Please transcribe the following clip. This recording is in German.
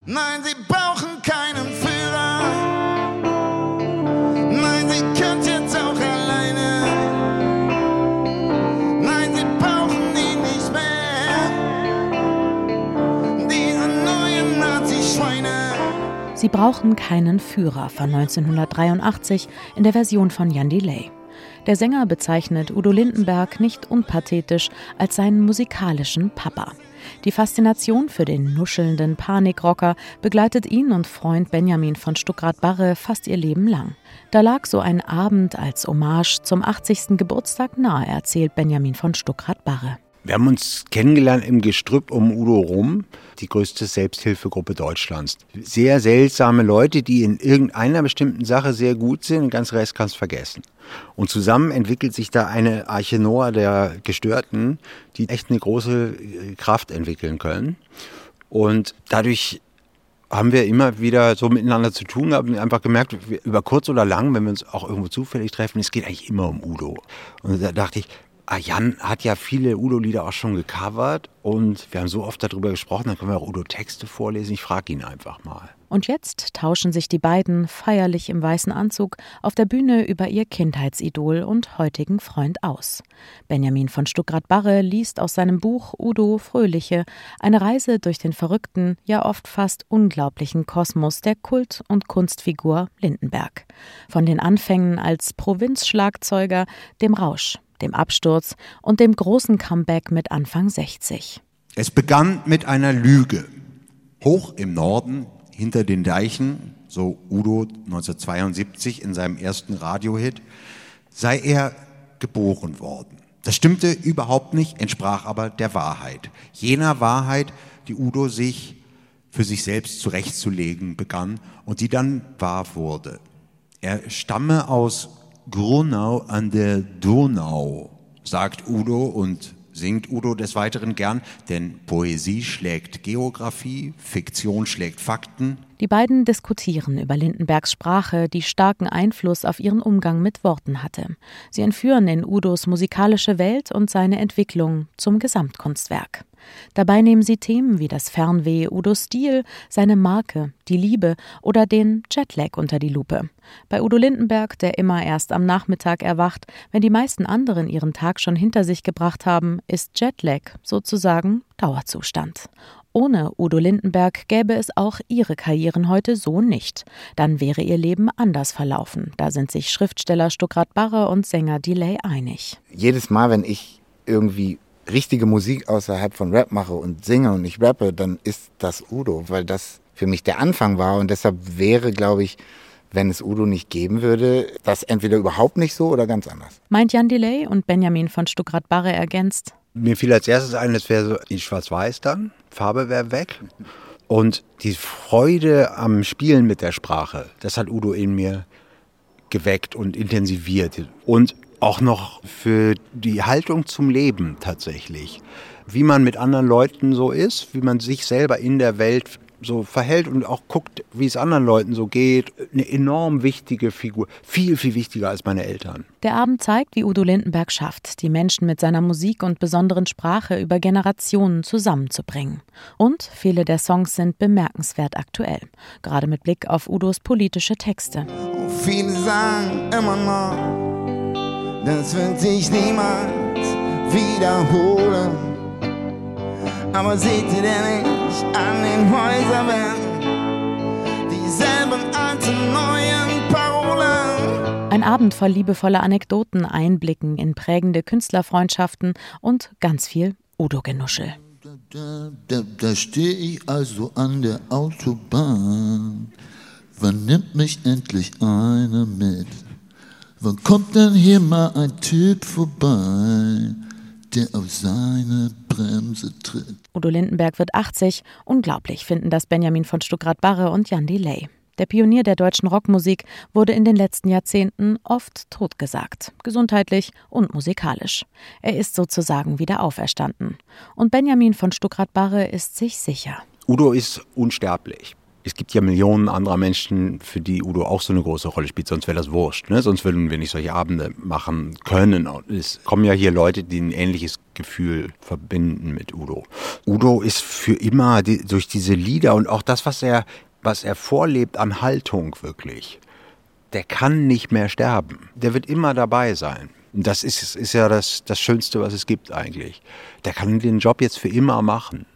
Nein, sie brauchen keinen Führer. Nein, sie könnt jetzt auch alleine. Nein, sie brauchen ihn nicht mehr. Diese neuen Nazi-Schweine. Sie brauchen keinen Führer von 1983 in der Version von Jan Delay. Der Sänger bezeichnet Udo Lindenberg nicht unpathetisch als seinen musikalischen Papa. Die Faszination für den nuschelnden Panikrocker begleitet ihn und Freund Benjamin von Stuckrad-Barre fast ihr Leben lang. Da lag so ein Abend als Hommage zum 80. Geburtstag nahe, erzählt Benjamin von Stuckrad-Barre. Wir haben uns kennengelernt im Gestrüpp um Udo rum, die größte Selbsthilfegruppe Deutschlands. Sehr seltsame Leute, die in irgendeiner bestimmten Sache sehr gut sind, den ganzen Rest kannst du vergessen. Und zusammen entwickelt sich da eine Arche Noah der Gestörten, die echt eine große Kraft entwickeln können. Und dadurch haben wir immer wieder so miteinander zu tun gehabt und einfach gemerkt, über kurz oder lang, wenn wir uns auch irgendwo zufällig treffen, es geht eigentlich immer um Udo. Und da dachte ich, Jan hat ja viele Udo-Lieder auch schon gecovert und wir haben so oft darüber gesprochen, dann können wir auch Udo-Texte vorlesen. Ich frage ihn einfach mal. Und jetzt tauschen sich die beiden feierlich im weißen Anzug auf der Bühne über ihr Kindheitsidol und heutigen Freund aus. Benjamin von Stuckrad-Barre liest aus seinem Buch Udo Fröhliche eine Reise durch den verrückten, ja oft fast unglaublichen Kosmos der Kult- und Kunstfigur Lindenberg. Von den Anfängen als Provinzschlagzeuger, dem Rausch, dem Absturz und dem großen Comeback mit Anfang 60. Es begann mit einer Lüge. Hoch im Norden, hinter den Deichen, so Udo 1972 in seinem ersten Radiohit, sei er geboren worden. Das stimmte überhaupt nicht, entsprach aber der Wahrheit. Jener Wahrheit, die Udo sich für sich selbst zurechtzulegen begann und die dann wahr wurde. Er stamme aus Gronau an der Donau, sagt Udo und singt Udo des Weiteren gern, denn Poesie schlägt Geografie, Fiktion schlägt Fakten. Die beiden diskutieren über Lindenbergs Sprache, die starken Einfluss auf ihren Umgang mit Worten hatte. Sie entführen in Udos musikalische Welt und seine Entwicklung zum Gesamtkunstwerk. Dabei nehmen sie Themen wie das Fernweh, Udos Stil, seine Marke, die Liebe oder den Jetlag unter die Lupe. Bei Udo Lindenberg, der immer erst am Nachmittag erwacht, wenn die meisten anderen ihren Tag schon hinter sich gebracht haben, ist Jetlag sozusagen Dauerzustand. Ohne Udo Lindenberg gäbe es auch ihre Karrieren heute so nicht. Dann wäre ihr Leben anders verlaufen. Da sind sich Schriftsteller Stuckrad-Barre und Sänger Delay einig. Jedes Mal, wenn ich irgendwie richtige Musik außerhalb von Rap mache und singe und ich rappe, dann ist das Udo, weil das für mich der Anfang war und deshalb wäre, glaube ich, wenn es Udo nicht geben würde, das entweder überhaupt nicht so oder ganz anders. Meint Jan Delay und Benjamin von Stuckrad-Barre ergänzt. Mir fiel als erstes ein, das wäre so in Schwarz-Weiß dann, Farbe wäre weg und die Freude am Spielen mit der Sprache, das hat Udo in mir geweckt und intensiviert und auch noch für die Haltung zum Leben tatsächlich. Wie man mit anderen Leuten so ist, wie man sich selber in der Welt so verhält und auch guckt, wie es anderen Leuten so geht. Eine enorm wichtige Figur, viel, viel wichtiger als meine Eltern. Der Abend zeigt, wie Udo Lindenberg schafft, die Menschen mit seiner Musik und besonderen Sprache über Generationen zusammenzubringen. Und viele der Songs sind bemerkenswert aktuell, gerade mit Blick auf Udos politische Texte. Viele sagen immer noch, das wird sich niemals wiederholen. Aber seht ihr denn nicht an den Häuserwänden dieselben alten neuen Parolen? Ein Abend voll liebevoller Anekdoten, Einblicken in prägende Künstlerfreundschaften und ganz viel Udo-Genuschel. Da stehe ich also an der Autobahn. Wann nimmt mich endlich einer mit? Wann kommt denn hier mal ein Typ vorbei, der auf seine Bremse tritt? Udo Lindenberg wird 80. Unglaublich finden das Benjamin von Stuckrad-Barre und Jan Delay. Der Pionier der deutschen Rockmusik wurde in den letzten Jahrzehnten oft totgesagt, gesundheitlich und musikalisch. Er ist sozusagen wieder auferstanden. Und Benjamin von Stuckrad-Barre ist sich sicher. Udo ist unsterblich. Es gibt ja Millionen anderer Menschen, für die Udo auch so eine große Rolle spielt, sonst wäre das wurscht. Ne? Sonst würden wir nicht solche Abende machen können. Es kommen ja hier Leute, die ein ähnliches Gefühl verbinden mit Udo. Udo ist für immer durch diese Lieder und auch das, was er vorlebt an Haltung wirklich, der kann nicht mehr sterben. Der wird immer dabei sein. Das ist ja das Schönste, was es gibt eigentlich. Der kann den Job jetzt für immer machen.